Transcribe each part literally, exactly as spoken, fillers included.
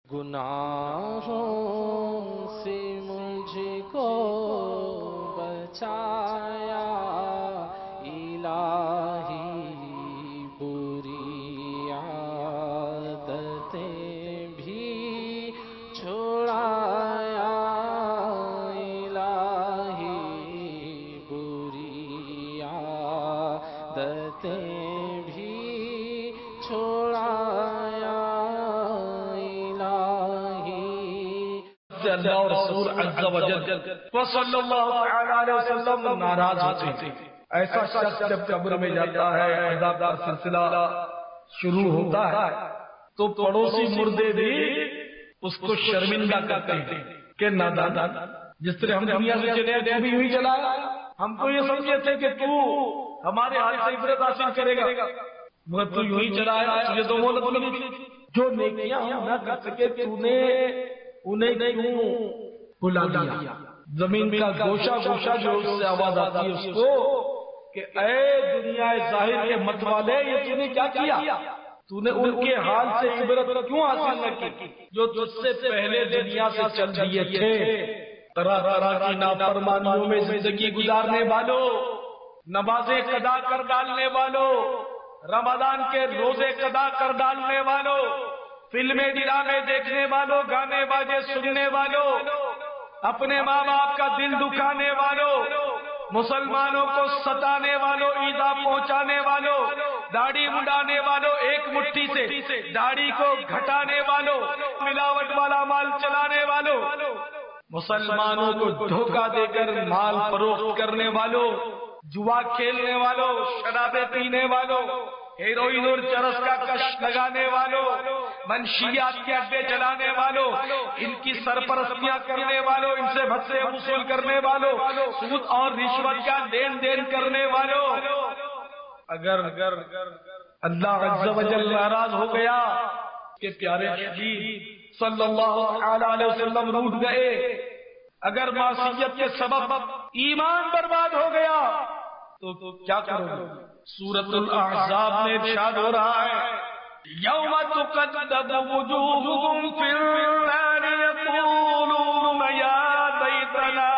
گناہوں سے مجھ کو بچایا الہی، بری عادتیں بھی چھڑایا الہی، بری عادتیں بھی چھڑایا اللہ اور رسول عز و جل صلی اللہ علیہ وسلم ناراض ہوتے ہیں۔ ایسا شخص جب قبر میں جاتا ہے، عذاب کا سلسلہ شروع ہوتا ہے تو پڑوسی مردے بھی اس کو شرمندہ کرتے ہیں کہ نادان، جس طرح ہم دنیا سے چلے تو بھی یوں ہی چلا، ہم تو یہ سمجھے تھے کہ تو ہمارے حال سے عبرت حاصل کرے گا، مگر تو یوں ہی چلا ہے، تجھے تو مہلت ملی تھی، جو نیکیاں ہم نہ کر سکے تو نے انہیں کیوں بلا دیا؟ زمین کا گوشہ گوشہ جو اس سے آواز آتی ہے اس کو کہ اے دنیا ظاہر کے مت والے، یہ تو نے کیا کیا؟ تو نے ان کے حال سے عبرت کیوں حاصل نہ کی جو تجھ سے پہلے دنیا سے چل دیے تھے؟ طرح طرح کی نافرمانیوں میں زندگی گزارنے والوں، نمازیں قضا کر ڈالنے والوں، رمضان کے روزے قضا کر ڈالنے والوں، فلمیں ڈرامے دیکھنے والوں، گانے باجے سننے والوں، اپنے ماں باپ کا دل دکھانے والوں، مسلمانوں کو ستانے والوں، ایذا پہنچانے والوں، داڑھی مڈانے والوں، ایک مٹھی سے داڑھی کو گھٹانے والوں، ملاوٹ والا مال چلانے والوں، مسلمانوں کو دھوکہ دے کر مال فروخت کرنے والوں، جوا کھیلنے والوں، شرابیں پینے والوں، ہیروئن اور چرس کا کش لگانے والوں، منشیات کے اڈے چلانے والوں، ان کی سرپرستیاں کرنے والوں، ان سے بھتے وصول کرنے والوں، سود اور رشوت کا لین دین کرنے والوں، اگر اللہ عز و جل ناراض ہو گیا کہ پیارے حبیب صلی اللہ علیہ وسلم روٹ گئے، اگر معصیت کے سبب ایمان برباد ہو گیا تو کیا کرو گے؟ سورۃ الاحزاب میں ارشاد ہو رہا ہے یوم تقلب وجوہہم فی النار یقولون یا لیتنا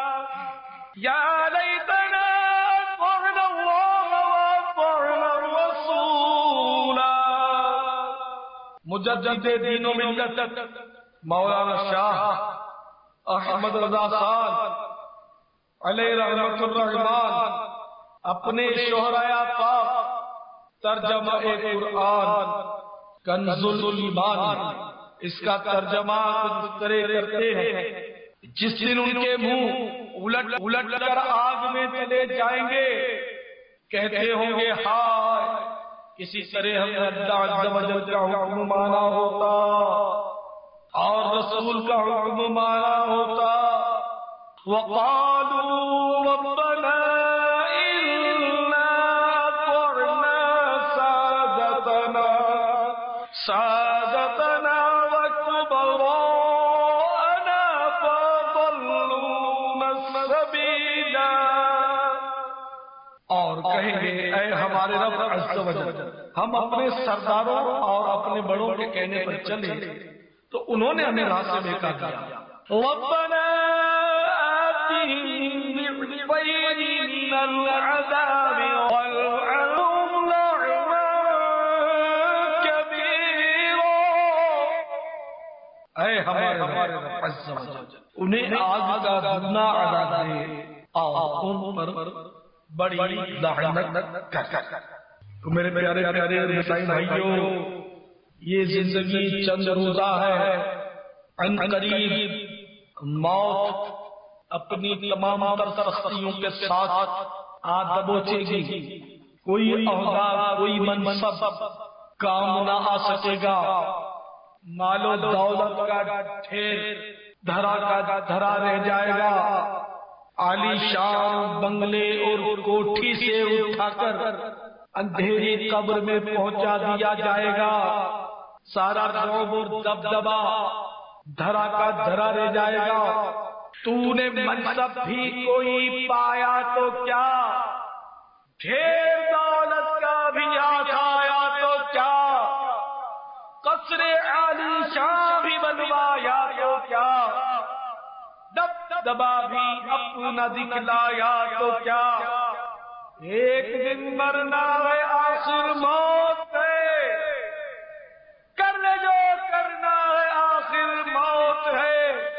یا لیتنا اطعنا اللہ واطعنا الرسول۔ مجدد دین و ملت مولانا شاہ احمد رضا خان علیہ رحمت الرحمان اپنے شہرائے پاک ترجمہ قرآن کنز الایمان اس کا ترجمہ کچھ طرح کرتے ہیں، جس دن ان کے منہ الٹ الٹ کر آگ میں چلے جائیں گے، کہتے ہوں گے ہائے کسی طرح ہم نے اللہ عز و جل کا حکم مانا ہوتا اور رسول کا حکم مانا ہوتا، وقالوا ربنا سادتنا وكبراءنا فضلونا السبيلا، اور کہیں گے اے ہمارے رب عز و جل، ہم اپنے سرداروں اور اپنے بڑوں کے کہنے پر چلے تو انہوں نے ہمیں راہ سے بہکا دیا۔ ربنا آتهم ضعفين من العذاب والعنهم لعنا كبيرا، اے ہمارے رب عز و جل انہیں آگ کا دگنا عذاب دے اور ان پر بڑی لعنت کر۔ تو میرے پیارے پیارے مسائل بھائیوں، یہ زندگی چند روزہ ہے، عن قریب موت اپنی تمام تر سختیوں کے ساتھ آ دبوچے گی، کوئی عہدہ کوئی منصب کام نہ آ سکے گا، مال و دولت کا ڈھیر دھرا کا دھرا رہ جائے گا، عالی شان بنگلے اور کوٹھی سے اٹھا کر اندھیری قبر میں پہنچا دیا جائے گا، سارا روب اور دبدبا دھرا کا دھرا رہ جائے گا، تو نے منصب بھی کوئی پایا تو کیا، ڈھیر دولت کا بھی ہاتھ آیا تو کیا، قصر عالی شان بھی بنوایا تو کیا، دب دبا بھی اپنا دکھلایا تو کیا، ایک دن مرنا ہے آخر موت ہے، کرنے جو کرنا ہے آخر موت ہے،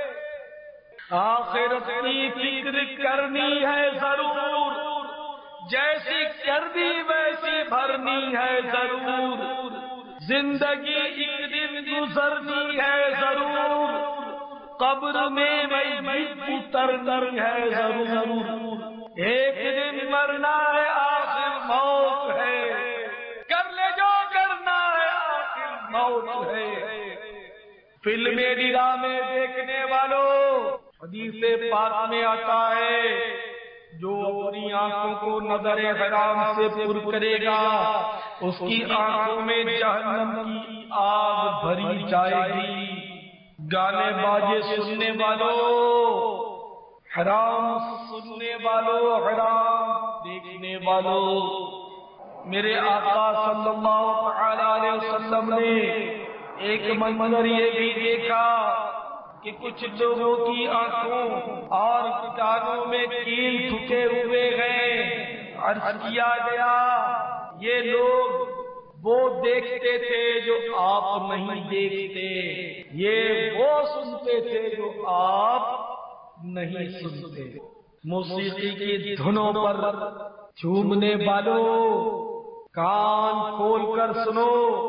آخرت کی فکر کرنی ہے ضرور، جیسی کرنی ویسی بھرنی ہے ضرور، زندگی ایک دن گزرنی ہے ضرور، قبر میں میت اترنی ہے ضرور، ایک دن مرنا ہے آخر موت ہے، کر لے جو کرنا ہے آخر موت ہے۔ فلم ڈرامے دیکھنے والوں، حدیث پاک میں آتا ہے جو اپنی آنکھوں کو نظر حرام سے پر کرے گا اس کی آنکھوں میں جہنم کی آگ بھری جائے گی۔ گانے باجے سننے والوں، حرام سننے والوں، حرام دیکھنے والوں، میرے آقا صلی اللہ علیہ وسلم نے ایک منظر یہ بھی دیکھا کہ کچھ لوگوں کی آنکھوں اور کانوں میں کیل ٹھکے ہوئے ہیں۔ عرض کیا گیا یہ لوگ وہ دیکھتے تھے جو آپ نہیں دیکھتے، یہ وہ سنتے تھے جو آپ نہیں سنتے۔ موسیقی کی دھنوں پر جھومنے والوں، کان کھول کر سنو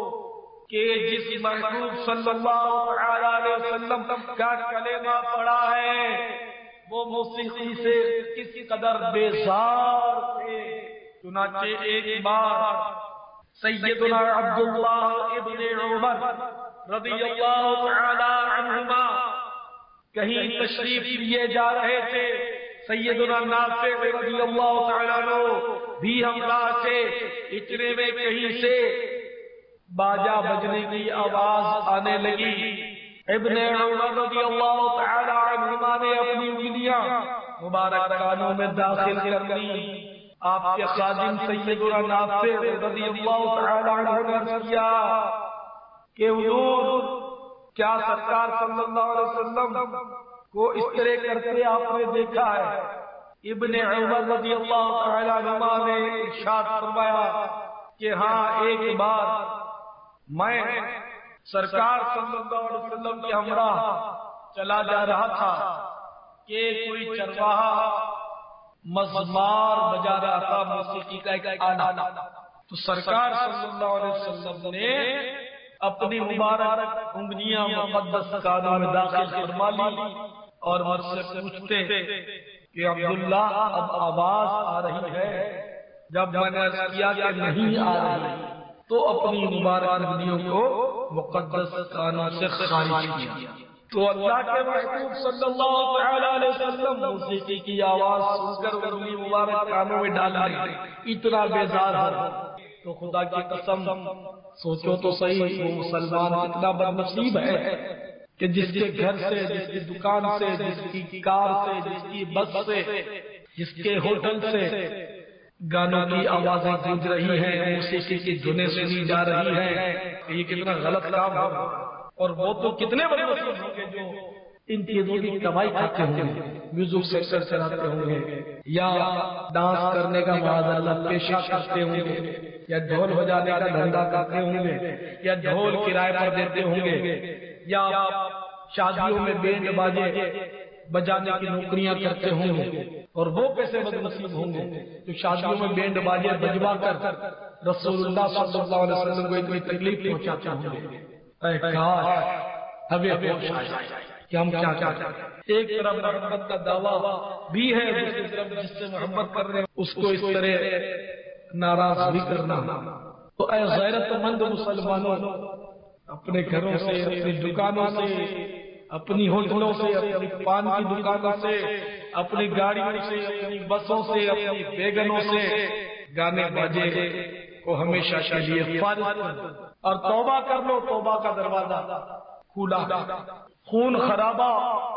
کہ جس محبوب صلی اللہ علیہ وسلم کا کلمہ پڑھا ہے وہ موسیقی سے کس قدر بیزار تھے۔ چنانچہ ایک بار سیدنا عبداللہ ابن عمر رضی اللہ تعالی عنہما کہیں تشریف لیے جا رہے تھے، سیدنا نافع رضی اللہ تعالی عنہ بھی ہمراہ تھے، اتنے میں کہیں سے باجا بجنے کی آواز آنے لگی۔ ابن عمر رضی اللہ تعالی عنہما نے اپنی انگلیاں مبارک کانوں میں داخل کر لی۔ آپ کے خادم سیدنا نافع رضی اللہ تعالی عنہ نے عرض کیا کہ حضور کیا سرکار صلی اللہ علیہ وسلم کو اس طرح کرتے آپ نے دیکھا ہے؟ ابن عمر رضی اللہ تعالی عنہما نے ارشاد فرمایا کہ ہاں، ایک بار میں سرکار صلی اللہ علیہ وسلم کے ہمراہ چلا جا رہا تھا کہ کوئی چرواہا مزمار بجا رہا تھا، موسیقی کا ایک آلہ، تو سرکار صلی اللہ علیہ وسلم نے اپنی مبارک انگلیاں مقدس کانوں میں داخل فرما لی اور مجھ سے پوچھتے کہ عبداللہ اب آواز آ رہی ہے؟ جب میں نے عرض کیا کہ نہیں آ رہی تو اپنی مبارک انگلیوں کو مقدس کانوں سے خارج کیا۔ تو اللہ کے محبوب صلی اللہ علیہ وسلم موسیقی کی آواز سن کر انگلی مبارک کانوں میں ڈال رہے، اتنا بیزار ہو تو خدا کی قسم سوچو تو صحیح وہ مسلمان اتنا بدنصیب ہے کہ جس کے گھر سے، جس کی دکان سے، جس کی کار سے، جس کی بس سے، جس کے ہوٹل سے گانوں کی آوازیں گونج رہی ہیں، موسیقی کی دھنیں سنی جا رہی ہیں، یہ کتنا غلط کام ہو۔ اور وہ تو کتنے بڑے نصیب ہوں گے جو ان چیزوں کی کمائی کرتے ہوں گے، میوزک سیکٹر چلاتے ہوں گے، یا ڈانس کرنے کا معاذ اللہ پیشہ کرتے ہوں گے، یا ڈھول بجانے کا دھندا کرتے ہوں گے، یا ڈھول کرائے پر دیتے ہوں گے، یا شادیوں میں بینڈ باجے بجانے کی نوکریاں کرتے ہوں گے۔ اور وہ کیسے بد نصیب ہوں گے جو شادیوں میں بینڈ باجے بجوا کر رسول اللہ صلی اللہ علیہ وسلم کو اتنی تکلیف پہنچاتے ہوں گے۔ اے کاش ہمیں ہوش آ جائے کہ ہم کیا کیا کریں۔ ایک طرف محبت کا دعویٰ بھی ہے، دوسری طرف جس سے محبت کر رہے ہیں اس کو اس طرح ناراض بھی کرنا۔ تو اے غیرت مند مسلمانوں، اپنے گھروں سے، اپنی دکانوں سے، اپنی ہوٹلوں سے، اپنی پان کی دکانوں سے، اپنی گاڑیوں سے، اپنی بسوں سے، اپنی بیگنوں سے گانے باجے کو ہمیشہ کے لیے فارغ کر دو اور توبہ کر لو۔ توبہ کا دروازہ کھلا۔ خون خرابہ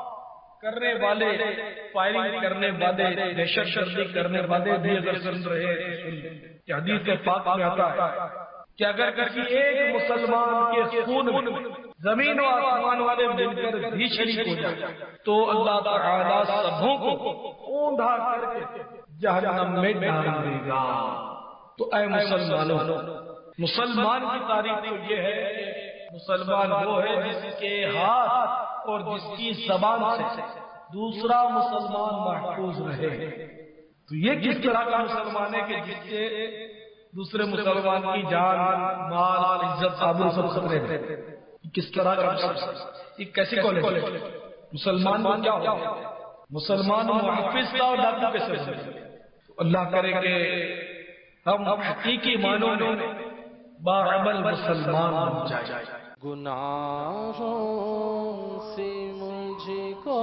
کرنے والے، فائرنگ کرنے والے، دہشت گردی کرنے والے بھی اگر سن رہے ہیں، حدیث پاک میں آتا ہے کہ اگر کسی ایک مسلمان کے خون میں زمین و آسمان والے مل کر بھی شریک ہو جائے تو اللہ تعالیٰ سبوں کو اوندھا کر کے جہنم میں ڈال دے گا۔ تو اے مسلمانوں، مسلمان کی تعریف تو یہ ہے، مسلمان وہ ہے جس کے ہاتھ اور جس کی زبان سے دوسرا مسلمان محفوظ رہے۔ تو یہ کس طرح کا مسلمان ہے کہ جس سے دوسرے مسلمان کی جان، مال، عزت، آبرو سب خطرے میں؟ کس طرح کا مسلمان؟ یہ کیسے کالج؟ مسلمان کو کیا ہو؟ مسلمان محافظ کا اور ڈاکو کیسے ہو؟ اللہ کرے کہ ہم حقیقی معنوں میں باعمل مسلمان بن جائیں۔ گناہوں سے مجھ کو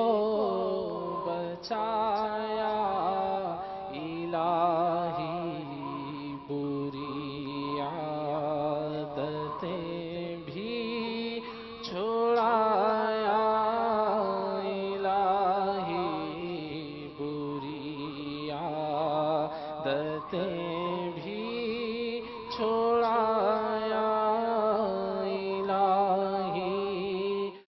بچایا الہی، بری عادتیں بھی چھڑایا الہی، بری عادتیں بھی چھڑایا۔